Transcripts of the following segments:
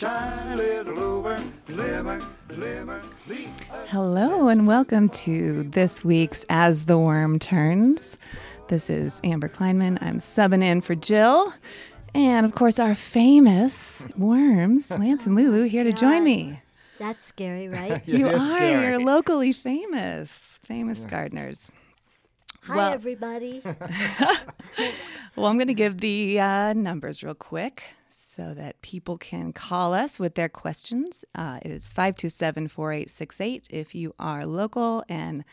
shine a little over, glimmer, glimmer. Hello and welcome to this week's As the Worm Turns. This is Amber Kleinman. I'm subbing in for Jill. And of course our famous worms, Lance and Lulu, here to join me. That's scary, right? You It is are. scary. You're locally famous gardeners. Hi, Well- everybody. Well, I'm going to give the numbers real quick so that people can call us with their questions. It is 527-4868 if you are local, and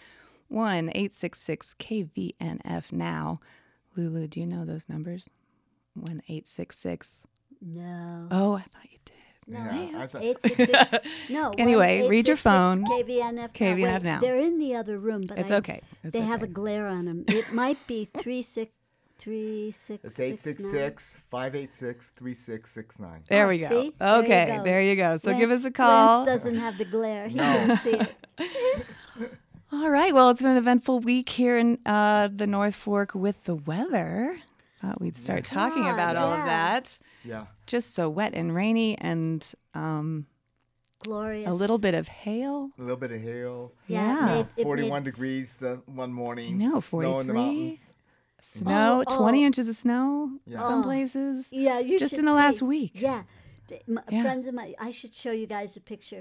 1-866-KVNF now. Lulu, do you know those numbers? 1-866. No. Oh, I thought you did. No, Yeah, it's I- 866. No. Anyway, read your 1-866 phone. KVNF. KVNF Wait, now. They're in the other room, but It's okay. It's they have a okay. glare on them. It might be 3636. It's 866-586-3669. There Oh, we go. see? Okay, there you go. So give us a call. Lance doesn't have the glare. He No. can see it. All right. Well, it's been an eventful week here in the North Fork with the weather. Thought we'd start talking Yeah, about all of yeah. that. Yeah. Just so wet and rainy, and Glorious. a little bit of hail. A little bit of hail. Yeah. It 41 made- degrees the one morning. I know, Snow in the 43. mountains. Snow, Oh, 20 oh. inches of snow Yeah. some Oh. places. Yeah, you Just should in the last see. week. Yeah. Yeah. Friends of mine, I should show you guys a picture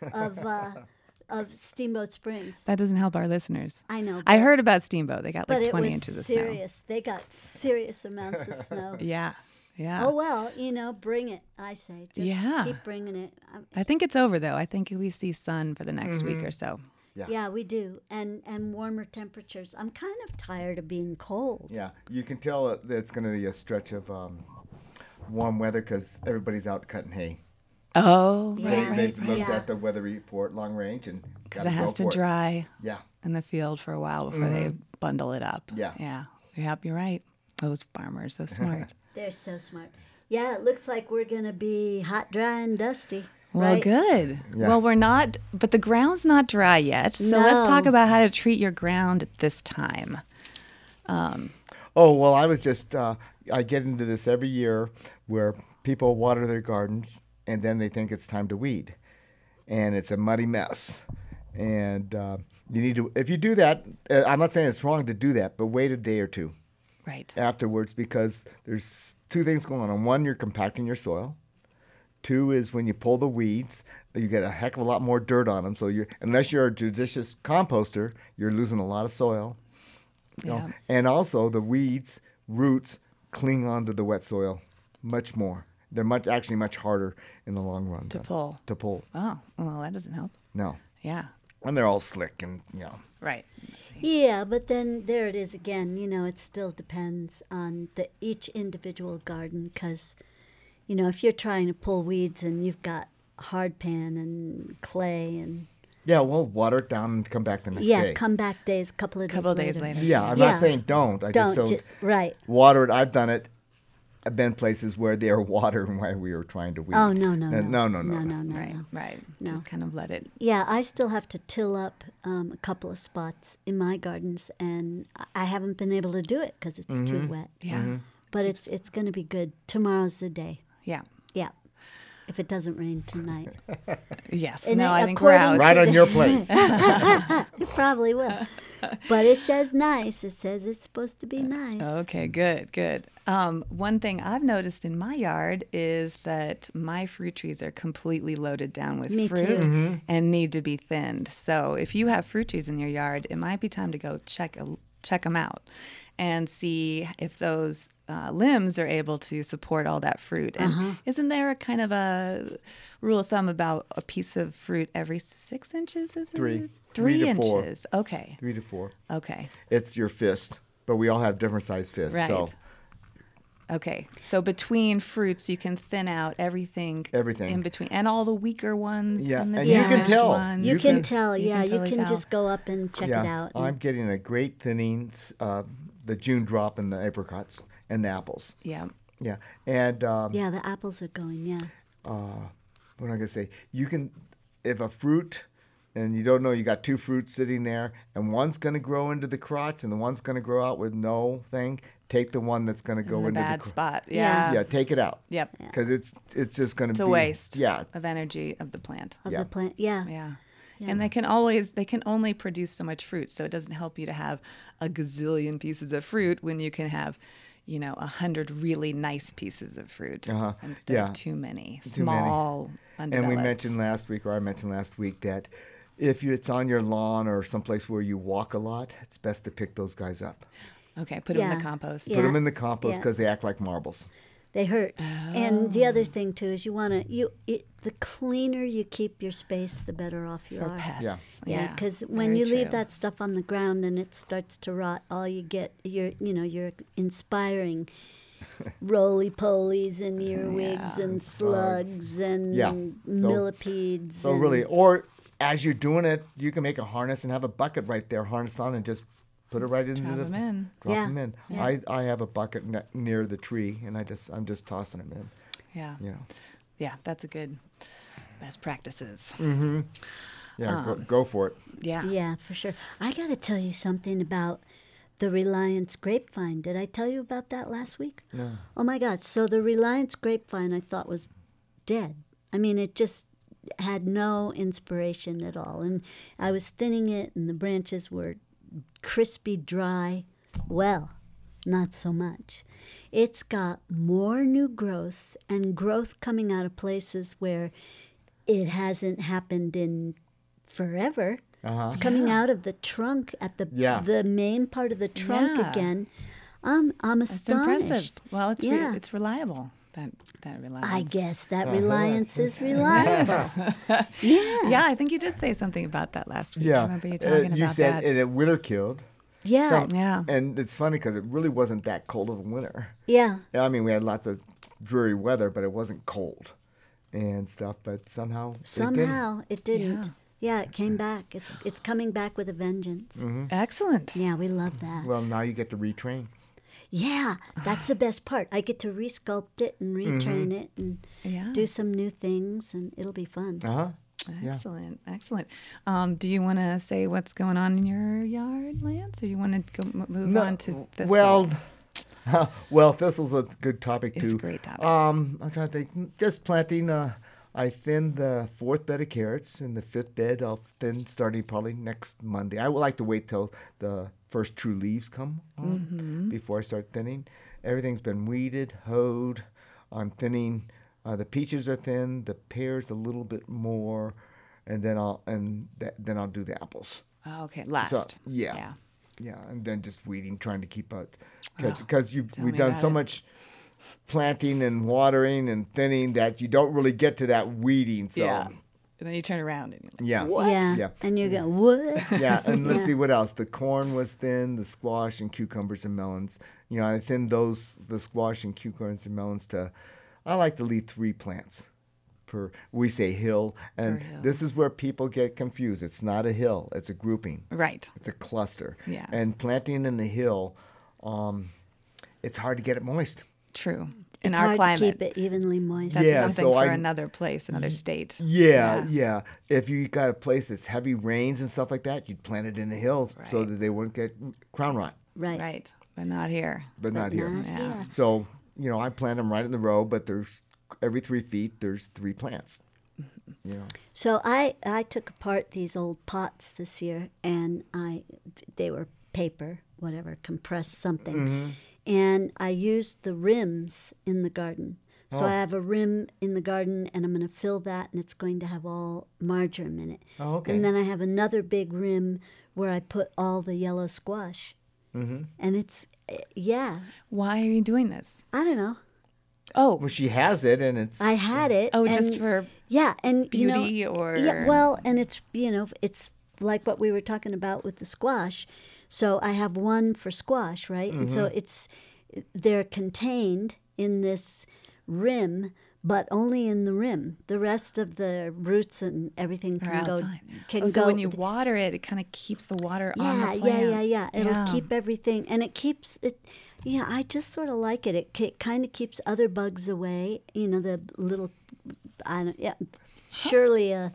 of Steamboat Springs. That doesn't help our listeners. I know. I but- heard about Steamboat. They got But like it 20 was inches of serious. They got serious amounts of snow. snow. Yeah. Yeah. Oh, well, bring it, I say. Just Yeah. keep bringing it. I think it's over, though. I think we see sun for the next week or so. Yeah. Yeah, we do. And warmer temperatures. I'm kind of tired of being cold. Yeah. You can tell that it's going to be a stretch of warm weather because everybody's out cutting hay. Oh, Yeah. right. They've looked Yeah. at the weather report long range and Because gotta it has go to for dry Yeah. in the field for a while before they bundle it up. Yeah. Yeah. Yep, you're right. Those farmers, so smart. They're so smart. Yeah, it looks like we're going to be hot, dry, and dusty. Well, right? good. Yeah. Well, we're not, but the ground's not dry yet. So let's talk No. about how to treat your ground at this time. Oh, well, I was just, I get into this every year where people water their gardens and then they think it's time to weed. And it's a muddy mess. And you need to, if you do that, I'm not saying it's wrong to do that, but wait a day or two Right. afterwards because there's two things going on. One, you're compacting your soil. Two is when you pull the weeds, you get a heck of a lot more dirt on them. So unless you're a judicious composter, you're losing a lot of soil. You know? Yeah. And also the weeds, roots cling onto the wet soil much more. They're actually much harder in the long run To pull. To pull. Oh, well, that doesn't help. No. Yeah. And they're all slick and, Right. Yeah, but then there it is again. It still depends on each individual garden because, if you're trying to pull weeds and you've got hard pan and clay and Yeah, we'll water it down and come back the next day. come back days, a couple of days later. Yeah, I'm Yeah. not saying don't. I Don't just right. water it. I've done it. I've been places where they are watering while we were trying to weed. Oh no. No. Right. Right. No. Just kind of let it. Yeah, I still have to till up a couple of spots in my gardens, and I haven't been able to do it because it's too wet. Yeah. But it's going to be good. Tomorrow's the day. Yeah. Yeah, if it doesn't rain tonight, Yes. And No, I think we're according out. Right on your place. it probably will. But it says nice. It says it's supposed to be nice. Okay, good, good. One thing I've noticed in my yard is that my fruit trees are completely loaded down with Me fruit too. and need to be thinned. So if you have fruit trees in your yard, it might be time to go check them out and see if those limbs are able to support all that fruit. And isn't there a kind of a rule of thumb about a piece of fruit every 6 inches? Is it? Three. 3 3 to 4. inches. Okay. 3 to 4. Okay. It's your fist, but we all have different sized fists. Right. So Okay, so between fruits, you can thin out everything. Everything. In between, and all the weaker ones. Yeah, and the and you can damaged tell. ones. You You can can- tell. you Yeah, can you totally can tell. just go up and check it out. I'm getting a great thinning, the June drop in the apricots and the apples. Yeah. Yeah. And Yeah, the apples are going. Yeah. what am I going to say? You can, if a fruit and you don't know, you got two fruits sitting there, and one's going to grow into the crotch, and the one's going to grow out with no thing. Take the one that's going to go In the into bad the spot. Yeah. Yeah. Yeah, take it out. Yep. Because it's just going to It's be a waste. Yeah, Of energy of the plant. Of Yeah. the plant. Yeah. Yeah. And they can only produce so much fruit. So it doesn't help you to have a gazillion pieces of fruit when you can have, 100 really nice pieces of fruit instead Yeah. of too many Too many. small, And undeveloped. we mentioned last week, or I mentioned last week, that if it's on your lawn or someplace where you walk a lot, it's best to pick those guys up. Okay, put them in Yeah. the compost. Yeah. Put them in the compost Yeah. because they act like marbles. They hurt. And the other thing too is the cleaner you keep your space, the better off you For are. pests. Yeah, because when very you leave true. that stuff on the ground and it starts to rot, all you get, you're inspiring roly-polies and earwigs and slugs and Yeah. millipedes. So and- really, or as you're doing it, you can make a harness and have a bucket right there harnessed on and just put it right into Drop the 'em in. Drop Yeah. them in. Yeah. I have a bucket near the tree, and I'm just tossing them in. Yeah. You know. Yeah, that's a good best practices. Yeah, go for it. Yeah. Yeah, for sure. I got to tell you something about the Reliance grapevine. Did I tell you about that last week? No. Oh my God. So the Reliance grapevine I thought was dead. I mean, it just had no inspiration at all. And I was thinning it, and the branches were crispy, dry. Well, not so much. It's got more new growth and growth coming out of places where it hasn't happened in forever. It's coming out of the trunk at the main part of the trunk Yeah. again. I'm It's astonished. impressive. Well, it's Yeah. it's reliable. That reliance. I guess that Reliance is reliable. Yeah. Yeah, I think you did say something about that last week. I Yeah. remember you talking you about said that. it winter killed. Yeah. Yeah. And it's funny because it really wasn't that cold of a winter. Yeah. I mean, we had lots of dreary weather, but it wasn't cold and stuff. But somehow It didn't. Yeah, it came back. It's coming back with a vengeance. Mm-hmm. Excellent. Yeah, we love that. Well, now you get to retrain. Yeah, that's the best part. I get to resculpt it and retrain it and Yeah. do some new things, and it'll be fun. Yeah. Excellent. Excellent. Do you want to say what's going on in your yard, Lance, or you want to move on to this? Well, thistle's a good topic too. It's a great topic. I'm trying to think. Just planting. I thinned the 4th bed of carrots, and the 5th bed I'll thin starting probably next Monday. I would like to wait till the first true leaves come on before I start thinning. Everything's been weeded, hoed. I'm thinning. The peaches are thin. The pears a little bit more, and then I'll do the apples. Oh, okay, last. Yeah. Yeah, and then just weeding, trying to keep out, because tell we've me done about so it. much planting and watering and thinning that you don't really get to that weeding. So Yeah. And then you turn around and you're like, yeah, Yeah. yeah, And you're going, what? yeah. And let's Yeah. see what else. The corn was thin, the squash and cucumbers and melons. You know, I thinned the squash and cucumbers and melons to. I like to leave 3 plants per. We say hill, and Per hill. this is where people get confused. It's not a hill; it's a grouping. right. It's a cluster. Yeah. And planting in the hill, it's hard to get it moist. True. In It's our hard climate, to keep it evenly moist. that's Yeah, something so for I- another place, another state. Yeah. If you got a place that's heavy rains and stuff like that, you'd plant it in the hill so Right. that they wouldn't get crown rot, Right. Right. But not here. but not here. not Yeah. here. So, I plant them right in the row, but there's every 3 feet, there's 3 plants. You know. So I took apart these old pots this year, and they were paper, whatever, compressed something, and I used the rims in the garden. So I have a rim in the garden, and I'm going to fill that, and it's going to have all marjoram in it. Oh, okay. And then I have another big rim where I put all the yellow squash, and it's Why are you doing this? I don't know. Oh, Well, she has it, and it's. I had it. oh, just and- for yeah, and beauty or- yeah, well, and it's it's like what we were talking about with the squash. So I have one for squash, right? And so they're contained in this rim, but only in the rim. The rest of the roots and everything or can go. outside. Can Oh, so go. when you water it, it kind of keeps the water on the yeah, plants. yeah. It'll keep everything, and it keeps it. Yeah, I just sort of like it. It kind of keeps other bugs away. The little, I don't. Yeah, surely a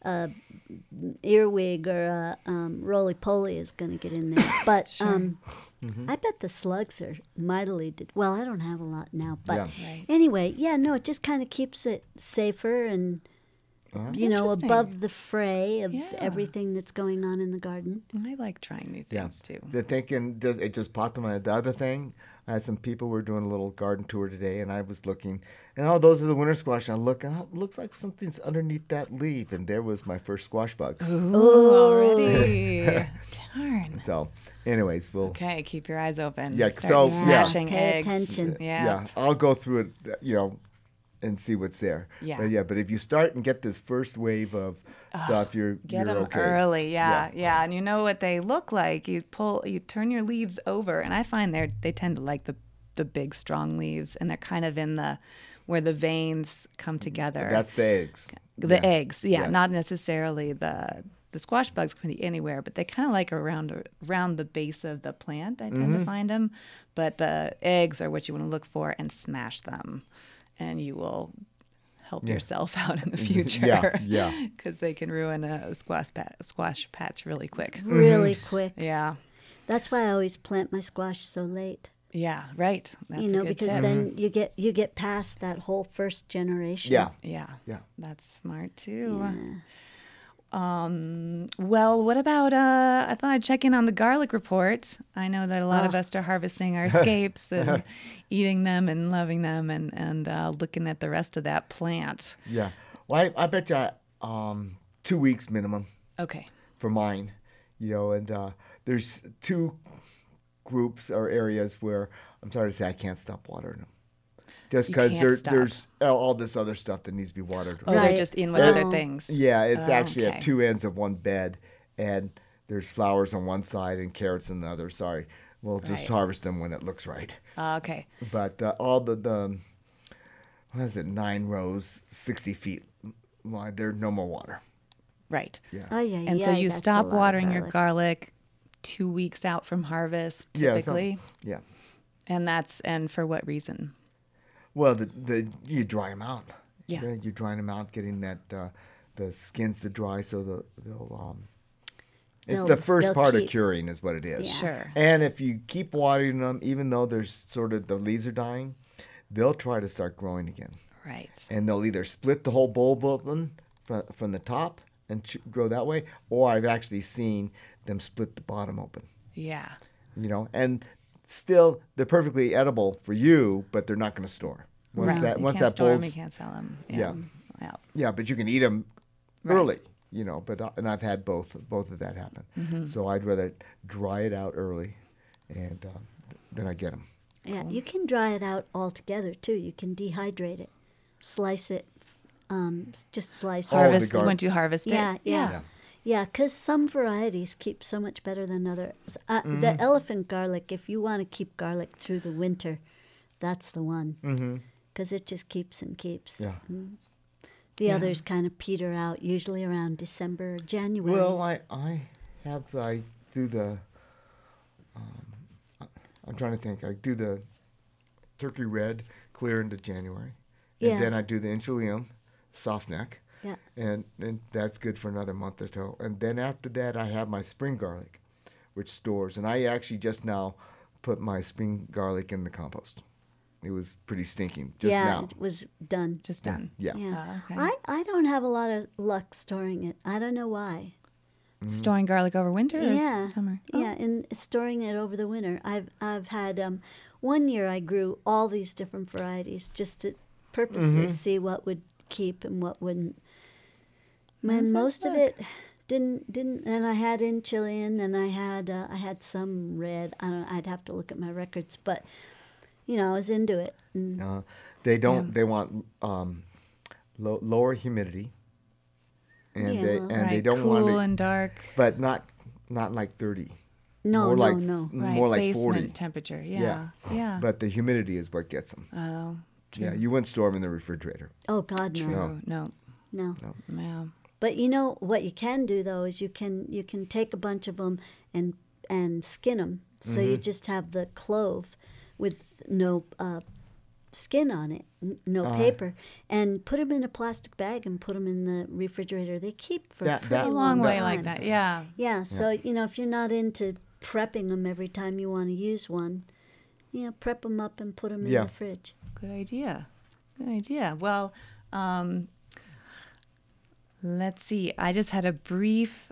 earwig or a roly-poly is going to get in there. But I bet the slugs are mightily... well, I don't have a lot now. But Right. anyway, it just kind of keeps it safer and, Interesting. above the fray of Yeah. everything that's going on in the garden. I like trying new Yeah. things too. The thinking, it just popped in my head. The other thing, I had some people were doing a little garden tour today, and I was looking, and those are the winter squash. And I look, and it looks like something's underneath that leaf, and there was my first squash bug. Ooh, already. Darn. So, anyways, we'll Okay, keep your eyes open. Yeah, Start so, smashing Pay eggs. attention. Yeah. I'll go through it, and see what's there. Yeah. But if you start and get this first wave of stuff, you're Get them okay. early, yeah. And you know what they look like. You turn your leaves over, and I find they tend to like the big, strong leaves, and they're kind of in where the veins come together. That's the eggs. The eggs, Yes. not necessarily the squash bugs can be anywhere, but they kind of like around the base of the plant. I tend to find them, but the eggs are what you want to look for and smash them, and you will help yourself out in the future. Yeah. Because they can ruin a squash patch really quick. Really quick. Yeah. That's why I always plant my squash so late. Yeah. Right. That's a good because tip. then you get past that whole first generation. Yeah. Yeah. Yeah. That's smart too. Well, what about, I thought I'd check in on the garlic report. I know that a lot of us are harvesting our escapes and eating them and loving them and looking at the rest of that plant. Yeah. Well, I bet you 2 weeks minimum Okay. for mine, and there's two groups or areas where I'm sorry to say I can't stop watering them. Just You because can't stop. there's all this other stuff that needs to be watered. Oh, Right. they're just in with Oh. other things. Yeah, it's Oh, actually okay. at two ends of one bed, and there's flowers on one side and carrots on the other. Sorry, we'll just Right. harvest them when it looks right. Okay. But all the what is it, 9 rows, 60 feet wide, there's no more water. Right. Yeah. Oh, yeah, And so yeah, you that's a stop lot of watering your garlic 2 weeks out from harvest, Yeah, typically. Yeah. And for what reason? Well, you dry them out. Yeah. You dry them out, getting that the skins to dry so they'll it's the first they'll part of keep. curing is what it is. Yeah. Sure. And if you keep watering them, even though there's sort of the leaves are dying, they'll try to start growing again. Right. And they'll either split the whole bulb open from the top and grow that way, or I've actually seen them split the bottom open. Yeah. And still they're perfectly edible for you, but they're not going to store. Once Right. You can't that store 'em, bulb's you can't sell them. Yeah. Yeah. yeah, but you can eat them Right. early, But and I've had both of that happen. Mm-hmm. So I'd rather dry it out early, and then I get them. Yeah, you can dry it out altogether too. You can dehydrate it, slice it, just slice Oh, it. the Harvest. gar- Once you harvest it. Yeah. Yeah, because some varieties keep so much better than others. The elephant garlic, if you want to keep garlic through the winter, that's the one. Because it just keeps and keeps. Yeah. The others kind of peter out, usually around December or January. Well, I do the. I'm trying to think. I do the turkey red clear into January, Yeah. and then I do the incholium soft neck. Yeah. And that's good for another month or so. And then after that, I have my spring garlic, which stores. And I actually just now put my spring garlic in the compost. It was pretty stinking just now. it was done. Just done. Yeah. Yeah. okay. I don't have a lot of luck storing it. I don't know why. Storing garlic over winter or Yeah. summer? Yeah, and storing it over the winter. I've had one year I grew all these different varieties just to purposely see what would keep and what wouldn't. And most of it didn't. And I had in Chilean, and I had some red. I don't know, I'd have to look at my records, but I was into it. And They don't. They want lower humidity, and Yeah, they well, and they Right, don't cool want it, and dark. but not like 30. no, more no, like no. Right. more like Basement 40. temperature. Yeah. Yeah. Yeah. But the humidity is what gets them. Oh. Yeah, you wouldn't store them in the refrigerator. Oh God, no, True. No. no. Yeah. But what you can do though is you can take a bunch of them and skin them. So you just have the clove with no skin on it, no paper, and put them in a plastic bag and put them in the refrigerator. They keep for a pretty A long way time. like that. Yeah. Yeah, so if you're not into prepping them every time you want to use one, prep them up and put them in the fridge. Good idea. Good idea. Well, let's see. I just had a brief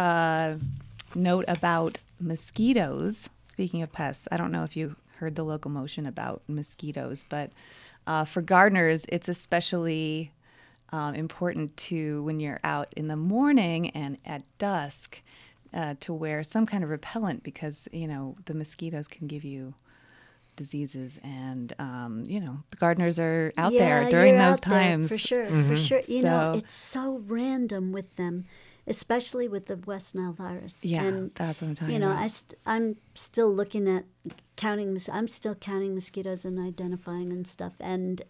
note about mosquitoes. Speaking of pests, I don't know if you heard the locomotion about mosquitoes, but for gardeners, it's especially important to, when you're out in the morning and at dusk, to wear some kind of repellent because, the mosquitoes can give you diseases, and the gardeners are out there during you're those out there, times. for sure, for sure. So- It's so random with them, especially with the West Nile virus. Yeah, and, that's what I'm talking about. I'm still looking at counting. I'm still counting mosquitoes and identifying and stuff, and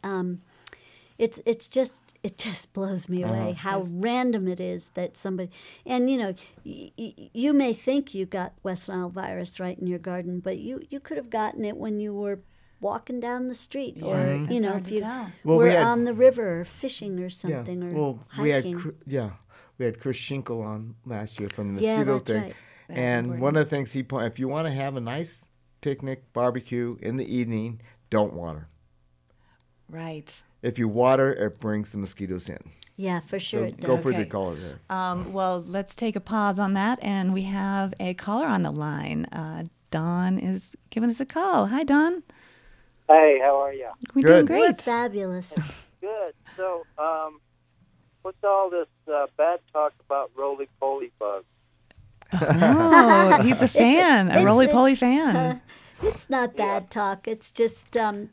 it just blows me away how random it is that somebody, and you may think you got West Nile virus right in your garden, but you could have gotten it when you were walking down the street, or it's hard if to you tell. Well, were we had- on the river or fishing or something, or Well, hiking. we had Chris Schinkel on last year from the Yeah, mosquito that's thing, right. That's and important. one of the things he pointed, if you want to have a nice picnic barbecue in the evening, don't water. Right. If you water, it brings the mosquitoes in. Yeah, for sure So it does. go for the Okay. color there. Well, let's take a pause on that, and we have a caller on the line. Don is giving us a call. Hi, Don. Hey, how are you? We're Good. doing We're great. fabulous. Good. So, what's all this bad talk about roly-poly bugs? Oh, he's a fan, a it's- roly-poly fan. It's not bad talk. It's just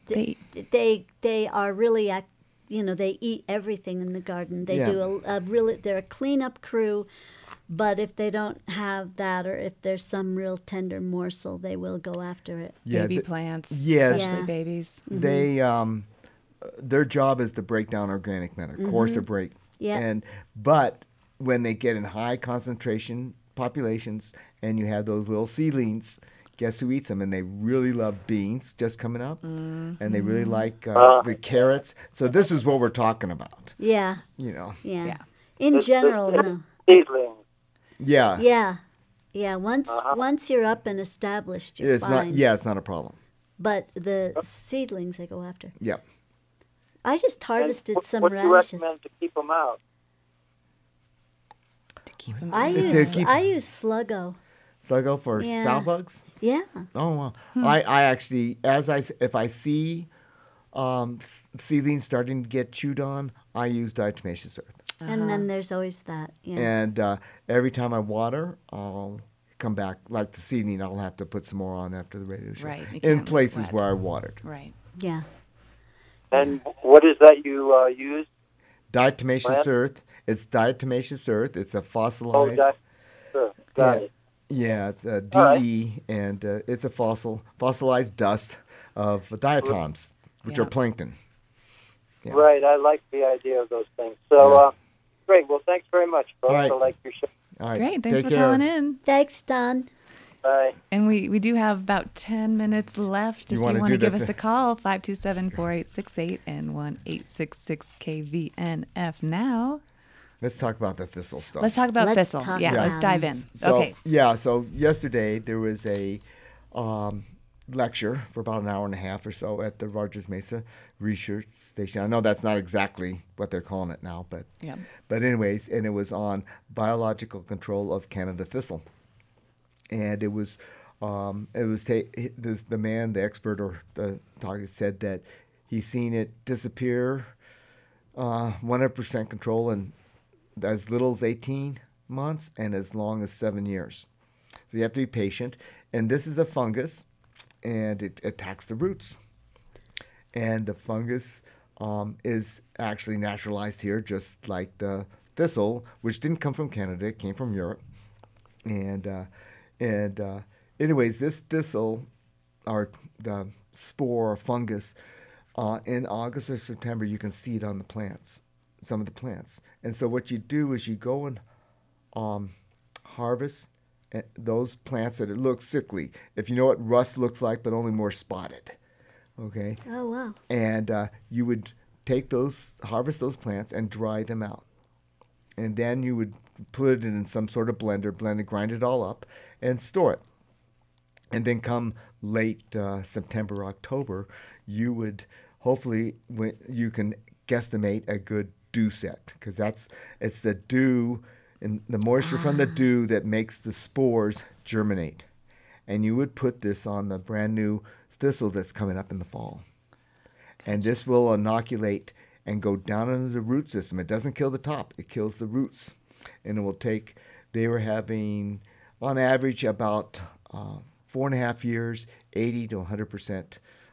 they are really they eat everything in the garden. They Yeah. do they're a cleanup crew, but if they don't have that, or if there's some real tender morsel, they will go after it. Baby th- plants, yeah. especially Yeah. babies. They their job is to break down organic matter, coarse or break. Yeah. But when they get in high concentration populations and you have those little seedlings, guess who eats them? And they really love beans just coming up, and they really like the carrots. So this is what we're talking about, Yeah, Yeah. Yeah. In general, no. Seedlings. Yeah. Yeah. Once you're up and established, you're It's fine. not. Yeah, it's not a problem. But the seedlings they go after. Yeah. I just harvested And some what do you radishes. recommend to keep them out? To keep them I To use keep- Sluggo. So I go for Yeah. sow bugs. Yeah. Oh wow! I actually, if I see seedlings starting to get chewed on, I use diatomaceous earth. And then there's always that. Yeah. And every time I water, I'll come back. Like the seedling, I'll have to put some more on after the radio show. Right, you In can't let it places wet. where I watered. Right. Yeah. And what is that you use? Diatomaceous Plant? earth. It's diatomaceous earth. It's a Oh, fossilized. sure. Got it. Yeah, it's a DE, All right. and it's a fossilized dust of diatoms, which Yeah. are plankton. Yeah. Right. I like the idea of those things. So, Yeah. great. Well, thanks very much, folks. All right. I like your show. All right. Great. Thanks take for care. calling in. Thanks, Don. Bye. And we do have about 10 minutes left. You If wanna you want to do give that us a thing? call, 527-4868 and 1-866-KVNF now. Let's talk about the thistle stuff. Let's talk about Let's thistle. talk Yeah, about let's dive it. in. So, Okay. Yeah, so yesterday there was a lecture for about an hour and a half or so at the Rogers Mesa Research Station. I know that's not exactly what they're calling it now, but Yeah. but anyways, and it was on biological control of Canada thistle, and it was the man, the expert or the target said that he's seen it disappear, 100% control in as little as 18 months and as long as 7 years. So you have to be patient. And this is a fungus, and it attacks the roots. And the fungus is actually naturalized here, just like the thistle, which didn't come from Canada, it came from Europe. And anyways, this thistle, or the spore or fungus, in August or September, you can see it on the plants, some of the plants. And so what you do is you go and harvest those plants that it looks sickly. If you know what rust looks like, but only more spotted. Okay. Oh, wow. And you would harvest those plants and dry them out. And then you would put it in some sort of blend it, grind it all up, and store it. And then come late September, October, you would hopefully, you can guesstimate a good dew set, because it's the dew and the moisture from the dew that makes the spores germinate. And you would put this on the brand new thistle that's coming up in the fall. And this will inoculate and go down into the root system. It doesn't kill the top, it kills the roots. And it will take, they were having, on average, about 4.5 years, 80 to 100%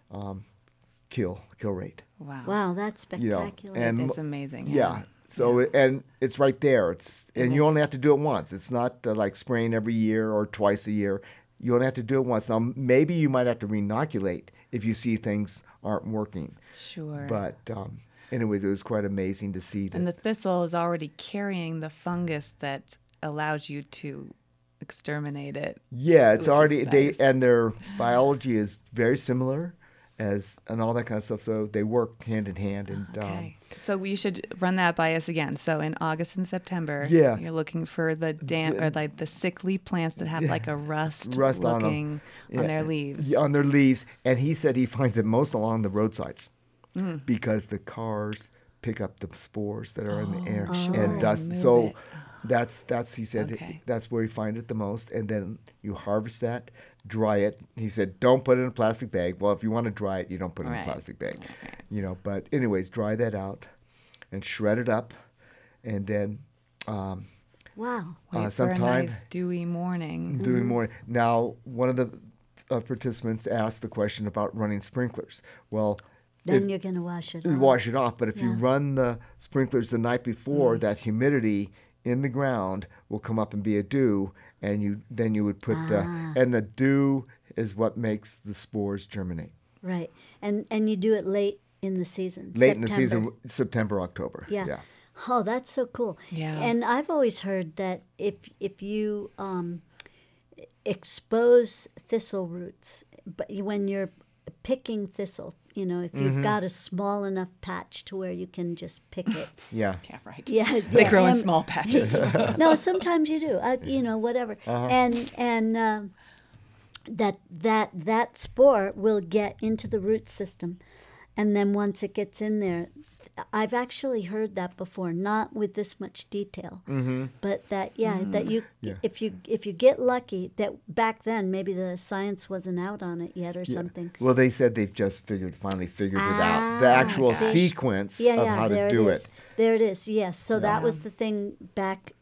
kill rate. Wow. Wow, that's You know, spectacular. and It's amazing. Yeah. So and it's right there. And you is. only have to do it once. It's not like spraying every year or twice a year. You only have to do it once. Now maybe you might have to re-inoculate if you see things aren't working. Sure. But anyways, it was quite amazing to see that. And the thistle is already carrying the fungus that allows you to exterminate it. Yeah, it's which is already nice. and their biology is very similar and all that kind of stuff. So they work hand in hand. And Okay. So we should run that by us again. So in August and September, Yeah. you're looking for the or like the sickly plants that have like a rust Rust on 'em. looking on Yeah. their leaves. Yeah, on their leaves. And he said he finds it most along the roadsides Mm. because the cars pick up the spores that are in the air sure. and dust. Move So it. that's he said Okay. that's where you find it the most. And then you harvest that, dry it. He said don't put it in a plastic bag. Well, if you want to dry it, you don't put it in a Right. plastic bag. You know, but anyways, dry that out and shred it up, and then Wow. Wait for a sometime nice dewy morning. doing more. Now, one of the participants asked the question about running sprinklers. Well, Then if- you're going to wash it you off. wash it off, but if you Yeah. run the sprinklers the night before, that humidity in the ground will come up and be a dew, and you would put and the dew is what makes the spores germinate. Right. And you do it late in the season. Late in the September. season, September, October. Yeah. Oh, that's so cool. Yeah. And I've always heard that if you expose thistle roots, but when you're picking thistle, you know, if you've got a small enough patch to where you can just pick it. Yeah. Yeah, right. Yeah, They yeah, grow in and- small patches. No, sometimes you do. You know, whatever. And that spore will get into the root system, and then once it gets in there, I've actually heard that before, not with this much detail, but that that you Yeah. if you get lucky, that back then maybe the science wasn't out on it yet or something. Well, they said they've just finally figured it out. The actual see. sequence Yeah, of yeah, how there to do it is. it. There it is. Yes. So that was the thing back,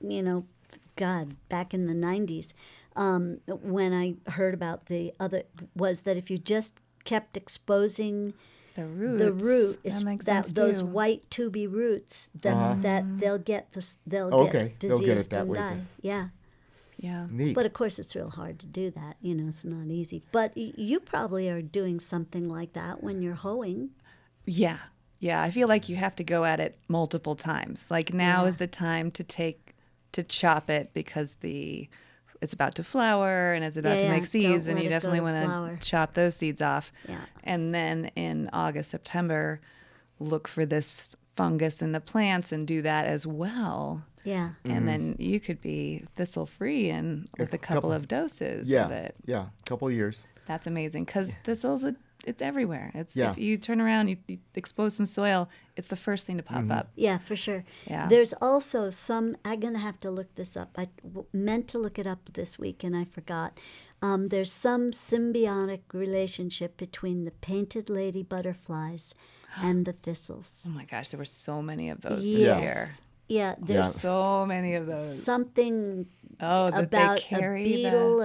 back in the 90s, when I heard about was that if you just kept exposing The roots. the root, That makes that sense those too. white tubey roots, that they'll get Okay, get they'll get it diseased that and way die. then. Yeah. Yeah. Neat. But of course, it's real hard to do that. You know, it's not easy. But you probably are doing something like that when you're hoeing. Yeah. Yeah. I feel like you have to go at it multiple times. Like now is the time to chop it because it's about to flower and it's about to Yeah, make seeds, don't and let you it go definitely to want flower. to chop those seeds off. Yeah. And then in August, September, look for this fungus in the plants and do that as well. Yeah. And then you could be thistle free and with a couple of doses of it. Yeah, a couple of years. That's amazing because thistles, it's everywhere. Yeah. If you turn around, you expose some soil, it's the first thing to pop up. Yeah, for sure. Yeah. There's also I'm going to have to look this up. I meant to look it up this week and I forgot. There's some symbiotic relationship between the painted lady butterflies and the thistles. Oh my gosh, there were so many of those this Yes. year. Yeah, there's So many of those. something Oh, that about they carry a beetle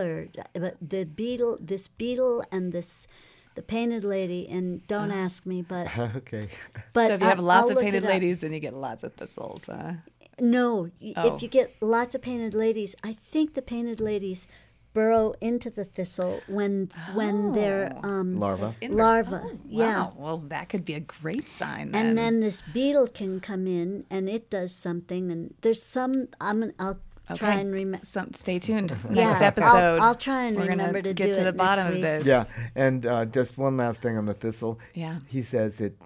this beetle and the painted lady, and don't ask me, but Okay. but So if you have lots I'll of look painted it up. ladies, then you get lots of thistles. No, Oh. if you get lots of painted ladies, I think the painted ladies burrow into the thistle when they're Larva. larva. Oh, Yeah. wow. Well, that could be a great sign then. And then this beetle can come in and it does something. And there's some I'll try and remember. Stay tuned. Yeah, Next episode. I'll try and we're remember gonna to get do to it the bottom next of week. this. Yeah, and just one last thing on the thistle. Yeah. He says it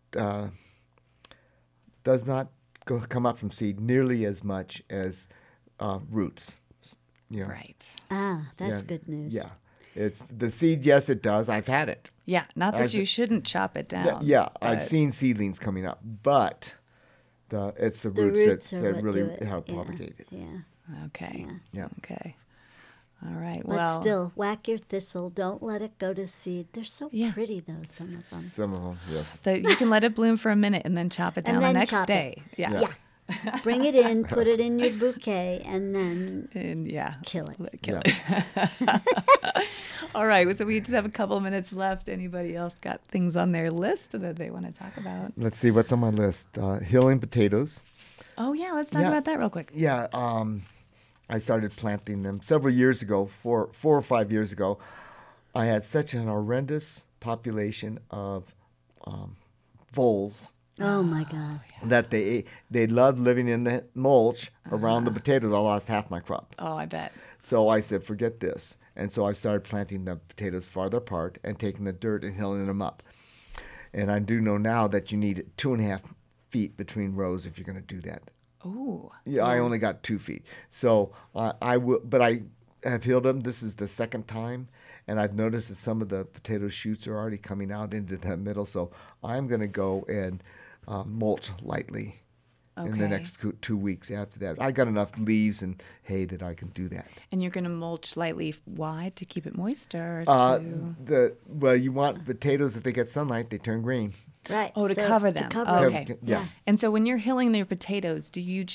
does not come up from seed nearly as much as roots. You know. Right. Ah, that's Yeah, good news. Yeah, it's the seed. Yes, it does. I've had it. Yeah. Not that As you it- shouldn't chop it down. Yeah, I've but- seen seedlings coming up, but it's the The roots, roots that, are that what really do it. help Yeah, propagate it. Yeah. Okay. Yeah. Okay. All right. But Well. still, whack your thistle. Don't let it go to seed. They're so Yeah. pretty, though, some of them. Some of them, yes. You can let it bloom for a minute and then chop it And down the then next chop it. day. Yeah. Yeah. Bring it in, put it in your bouquet, and then And yeah. kill it. Kill Yeah. it. All right. So we just have a couple minutes left. Anybody else got things on their list that they want to talk about? Let's see what's on my list. Healing potatoes. Oh yeah. Let's talk Yeah. about that real quick. Yeah, I started planting them several years ago, 4 or 5 years ago. I had such an horrendous population of voles Oh, my God. that they loved living in the mulch around the potatoes. I lost half my crop. Oh, I bet. So I said, forget this. And so I started planting the potatoes farther apart and taking the dirt and hilling them up. And I do know now that you need 2.5 feet between rows if you're going to do that. Ooh. Yeah, I only got 2 feet. So I will, but I have healed them. This is the second time, and I've noticed that some of the potato shoots are already coming out into the middle. So I'm going to go and mulch lightly in the Okay. next 2 weeks after that. I got enough leaves and hay that I can do that. And you're going to mulch lightly wide to keep it moist, or Well, you want potatoes if they get sunlight, they turn green. Right. Oh, to so cover them. cover Oh, them. okay. Yeah. And so when you're hilling your potatoes, do you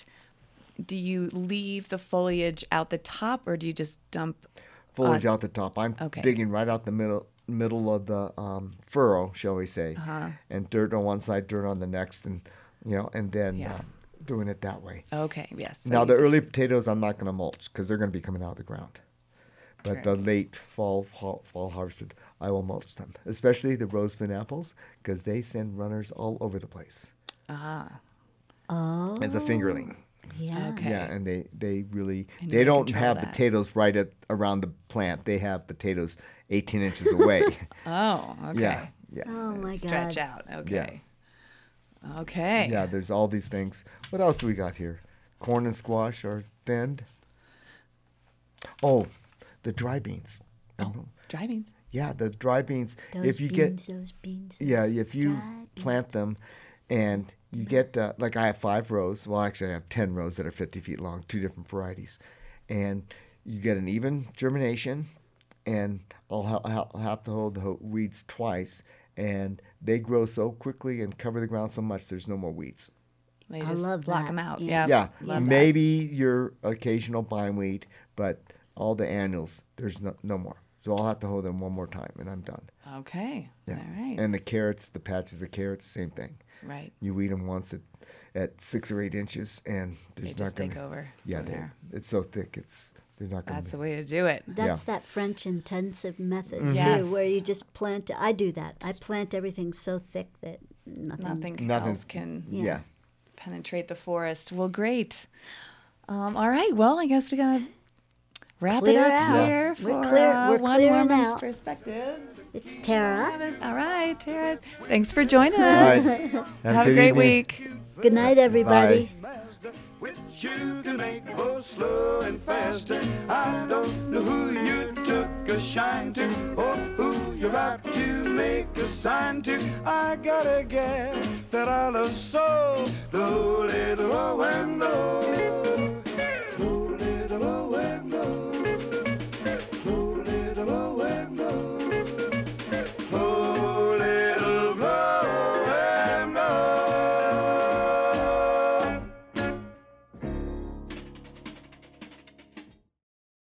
leave the foliage out the top, or do you just dump? Foliage out the top. I'm okay. digging right out the middle of the furrow, shall we say, Uh-huh. and dirt on one side, dirt on the next, and and then Yeah. doing it that way. Okay. Yes. So Now you the just- early potatoes I'm not going to mulch because they're going to be coming out of the ground. But the Sure. late fall harvested, I will mulch them, especially the rosevine apples because they send runners all over the place. Ah. Oh. It's a fingerling. Yeah. Okay. Yeah, and they really And they you don't control have that. potatoes right around the plant. They have potatoes 18 inches away. Oh. Okay. Yeah, yeah, Oh, my God. Stretch out. Okay. Okay. yeah. There's all these things. What else do we got here? Corn and squash are thinned. Oh, the dry beans. Oh, dry beans. Yeah, the dry beans. Those if you beans, get those beans. yeah, those if you dry plant them, and you get like I have 5 rows. Well, actually, I have 10 rows that are 50 feet long, 2 different varieties, and you get an even germination. And I'll have to hold the weeds twice, and they grow so quickly and cover the ground so much. There's no more weeds. They I just love block that. them out. Yeah. Yeah. Yeah, Love that. maybe your occasional bindweed, but all the annuals, there's no more. So I'll have to hold them one more time, and I'm done. Okay. Yeah. All right. And the carrots, the patches of carrots, same thing. Right. You weed them once at 6 or 8 inches, and They there's just not going take to. over. Yeah, from there. it's so thick. They're not going That's the to. way to do it. That's Yeah. that French intensive method Yes. too, where you just plant. I do that. I plant everything so thick that nothing. Nothing else can Yeah. penetrate the forest. Well, great. All right. Well, I guess we gotta wrap Clear it up out. here We're for clear- we're one clearing woman's out. perspective. It's Tara. All right, Tara. Thanks for joining All us. right. Have a good great evening. week. Good night, everybody. Master, which you can make both slow and faster. I don't know who you took a shine to or who you're about to make a sign to. I got a gal that I love so, the little and the